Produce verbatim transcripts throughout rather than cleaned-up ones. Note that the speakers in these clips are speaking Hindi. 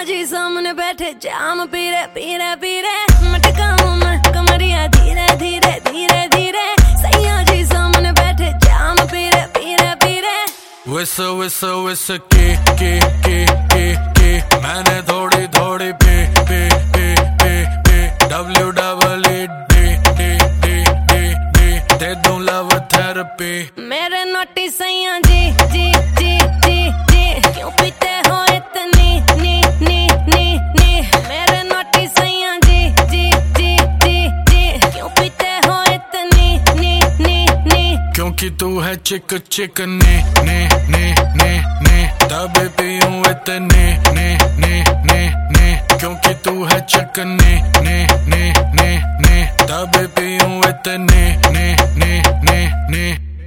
सैया जी सामने बैठे जाम पी रहे पी रहे पी रहे मटकाऊं मैं कमरिया धीरे धीरे धीरे धीरे सैया जी सामने बैठे जाम पी रहे पी रहे पी रहे विस विस विस के के के के के मैंने थोड़ी थोड़ी पे पे पे पे पे W double A day day day day day दे दूं लव थेरेपी मेरे नोटी सैया जी जी जी जी जी क्यों पीते हो इतनी नी नी नी नी मेरे नोटी सैया जी जी जी जी जी क्यों पीते हो इतनी नी नी नी क्योंकि तू है चिक चिक ने ने ने ने ने तब पीऊं इतने ने ने ने ने क्योंकि तू है चिक ने ने ने ने ने तब पीऊं इतने ने ने ने ने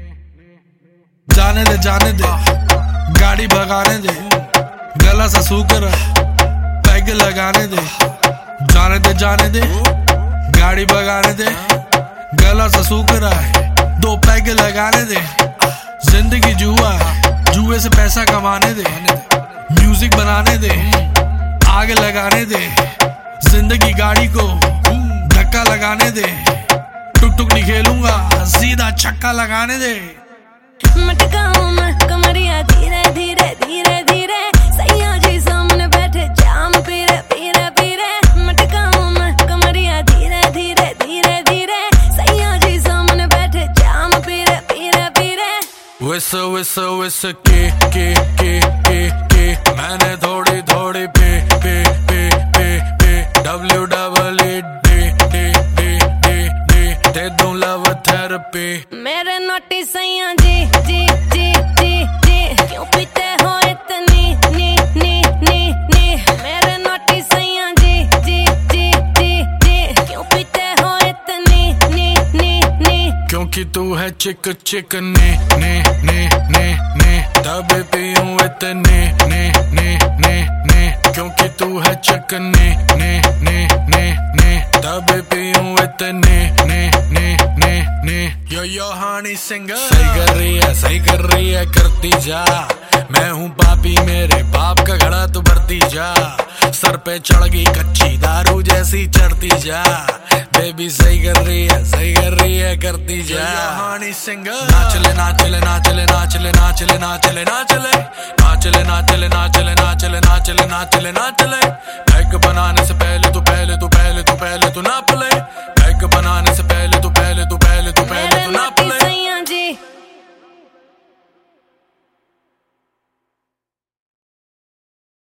जाने दे जाने दे गाड़ी भगाने दे गला सा सूख रहा पैग लगाने दे जाने दे जाने दे गाड़ी भगाने दे गला सा सूख रहा है दो पैग लगाने दे जिंदगी जुआ है जुए से पैसा कमाने दे म्यूजिक बनाने दे आग लगाने दे जिंदगी गाड़ी को धक्का लगाने दे टुक टुक नहीं खेलूंगा सीधा छक्का लगाने दे मटकाऊं मैं कमरिया धीरे धीरे धीरे धीरे सैया जी सामने बैठे जाम पी रहे पी रहे पी रहे मटकाऊं मैं कमरिया धीरे धीरे धीरे धीरे सैया जी सामने बैठे जाम पी रहे पी रहे पी रहे विस विस विस के के के के के मैंने थोड़ी थोड़ी पे पे पे पे पे W double A day day day day day दे दूं लव थेरेपी मेरे नोटी सैया जी जी जी जी जी क्यों पीते हो इतनी नी नी नी नी मेरे नोटी सैया जी जी जी जी जी क्यों पीते हो इतनी नी नी नी क्योंकि तू है चिक चिक ने ने ने ने ने तब पीऊं इतने ने ने ने ने क्योंकि तू है चिक ने ने ने ने ने तब पीऊं इतने ने ने ने ने यो यो हानी सिंगर सही कर रही है सही कर रही है करती जा मैं हूँ पापी मेरे बाप का घड़ा तू भरती जा सर पे चढ़ गई कच्ची दारू जैसी चढ़ती जा बेबी सही कर रही है सही कर रही है करती जा हानी सिंगर नाचले नाचले नाचले नाचले नाचले नाचले नाचले नाचले नाचले नाचले नाचले नाचले नाचले नाचले पैग बनाने से पहले तू पहले तू पहले तू पहले तू ना